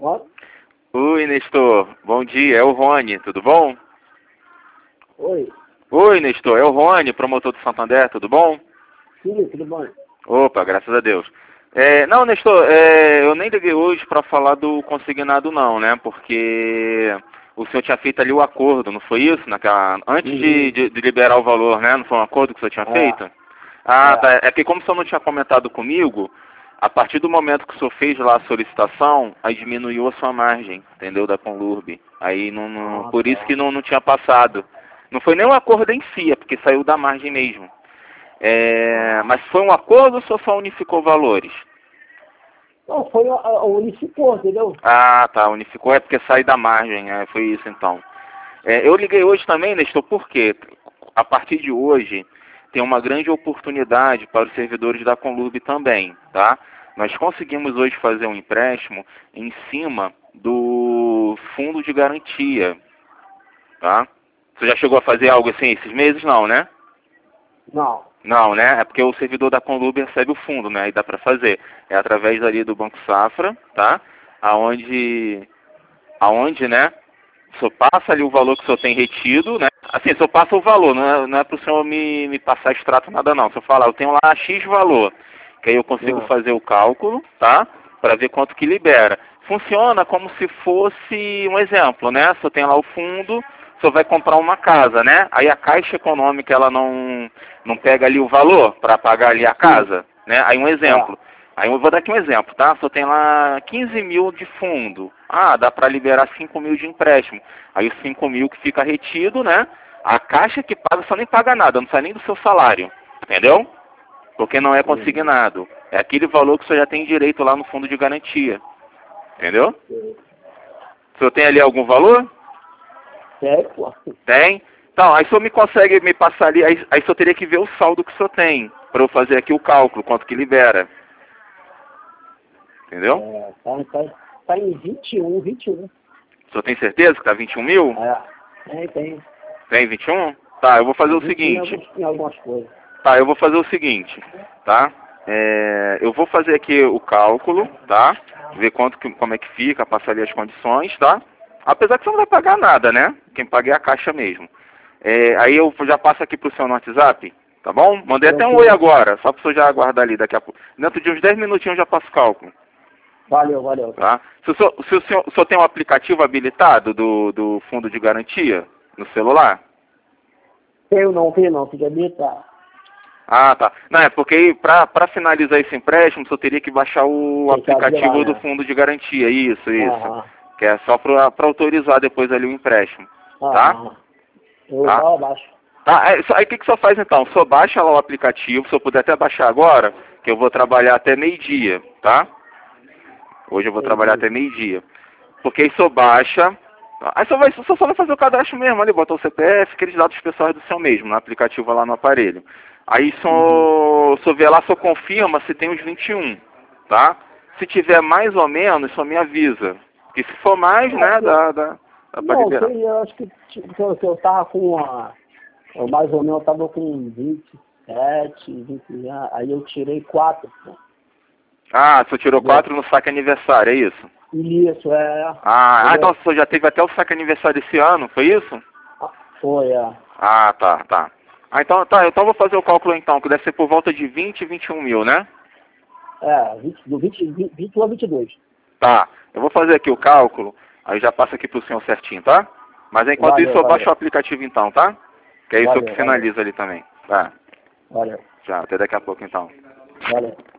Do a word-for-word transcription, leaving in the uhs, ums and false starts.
Ó. Oi, Nestor. Bom dia, é o Rony, tudo bom? Oi. Oi, Nestor, é o Rony, promotor do Santander, tudo bom? Sim, tudo bom? Opa, graças a Deus. É, não, Nestor, é, eu nem liguei hoje para falar do consignado não, né? Porque o senhor tinha feito ali o acordo, não foi isso? Naquela, antes Uhum. de, de, de liberar o valor, né? Não foi um acordo que o senhor tinha É. feito? Ah, É. tá. É que como o senhor não tinha comentado comigo, a partir do momento que o senhor fez lá a solicitação, aí diminuiu a sua margem, entendeu? Da Conlurb. Aí não, não- Ah, por isso tá. que não, não tinha passado. Não foi nem um acordo em si, é porque saiu da margem mesmo. É, Ah. mas foi um acordo ou o senhor só unificou valores? Não, foi a, a unificou, entendeu? Ah, tá, unificou é porque saiu da margem, é, foi isso então. É, eu liguei hoje também, Nestor, porque a partir de hoje tem uma grande oportunidade para os servidores da Conlurb também, tá? Nós conseguimos hoje fazer um empréstimo em cima do fundo de garantia, tá? Você já chegou a fazer algo assim esses meses? Não, né? Não. Não, né? É porque o servidor da Conlurb recebe o fundo, né? E dá para fazer. É através ali do Banco Safra, tá? Aonde, aonde, né? O senhor passa ali o valor que o senhor tem retido, né? Assim, o senhor passa o valor, não é, não é para o senhor me, me passar extrato nada não. Se eu falar, eu tenho lá X valor, que aí eu consigo Ah. fazer o cálculo, tá? Para ver quanto que libera. Funciona como se fosse um exemplo, né? Se eu tenho lá o fundo, o senhor vai comprar uma casa, né? Aí a Caixa Econômica, ela não, não pega ali o valor para pagar ali a Sim. casa, né? Aí um exemplo. É. Aí eu vou dar aqui um exemplo, tá? Se eu tenho lá quinze mil de fundo, ah, dá para liberar cinco mil de empréstimo. Aí os cinco mil que fica retido, né? A Caixa que paga só nem paga nada, não sai nem do seu salário, entendeu? Porque não é Uhum. consignado. É aquele valor que o senhor já tem direito lá no fundo de garantia, entendeu? Sim. O senhor tem ali algum valor? Sério, pô? Tem? Então, aí o senhor me consegue me passar ali, aí, aí o senhor teria que ver o saldo que o senhor tem, para eu fazer aqui o cálculo, quanto que libera. Entendeu? É, tá, tá, tá em vinte e um, vinte e um. O senhor tem certeza que tá vinte e um mil? É. Tem, tem. Tem vinte e um? Tá, eu vou fazer Tem o vinte e um em, seguinte. alguns, em algumas coisas. Tá, eu vou fazer o seguinte, tá? É, eu vou fazer aqui o cálculo, tá? Ver quanto que, como é que fica, passar ali as condições, tá? Apesar que você não vai pagar nada, né? Quem paga é a Caixa mesmo. É, aí eu já passo aqui pro seu no WhatsApp, tá bom? Mandei até um oi Tranquilo. agora, só pro senhor já aguardar ali daqui a pouco. Dentro de uns dez minutinhos eu já passo o cálculo, Valeu, valeu. tá? Se o senhor, se o senhor, o senhor tem um aplicativo habilitado do, do fundo de garantia no celular? Tenho não, tenho não, fica habilitado. Ah, tá. Não, é porque para finalizar esse empréstimo, só teria que baixar o Tem que abrir aplicativo lá, do né? fundo de garantia. Isso, isso. Aham. Que é só para autorizar depois ali o empréstimo. Tá? Aham. Eu Tá? falo abaixo. Tá. Aí só- aí o que, que o senhor faz então? O senhor baixa lá o aplicativo, se eu puder até baixar agora, que eu vou trabalhar até meio-dia, tá? Hoje eu vou trabalhar Entendi. até meio-dia. Porque aí o senhor baixa. Aí só vai, só, só vai fazer o cadastro mesmo ali, botar o C P F, aqueles dados pessoais do seu mesmo, no aplicativo lá no aparelho. Aí Uhum. só, só vê lá, só confirma se tem os vinte e um, tá? Se tiver mais ou menos, só me avisa. Porque se for mais, Não, né, porque, dá, dá, dá pra não, liberar. sei, eu acho que tipo, que eu, que eu tava com a. Eu, mais ou menos eu tava com vinte e sete, vinte, aí eu tirei quatro. Né? Ah, você tirou Entendeu? quatro no saque aniversário, é isso? Isso, é. Ah, ah, então Entendeu? você já teve até o saque aniversário esse ano, foi isso? Ah, foi, é. Ah, tá, tá. Ah, então, tá, então eu vou fazer o cálculo então, que deve ser por volta de vinte, vinte e um mil, né? É, vinte, do vinte, vinte, vinte e um a vinte e dois. Tá, eu vou fazer aqui o cálculo, aí já passa aqui pro senhor certinho, tá? Mas enquanto isso Valeu, eu baixo valeu. o aplicativo então, tá? Que é isso que Valeu, valeu. finaliza ali também. Tá, Valeu. já, até daqui a pouco então. Valeu.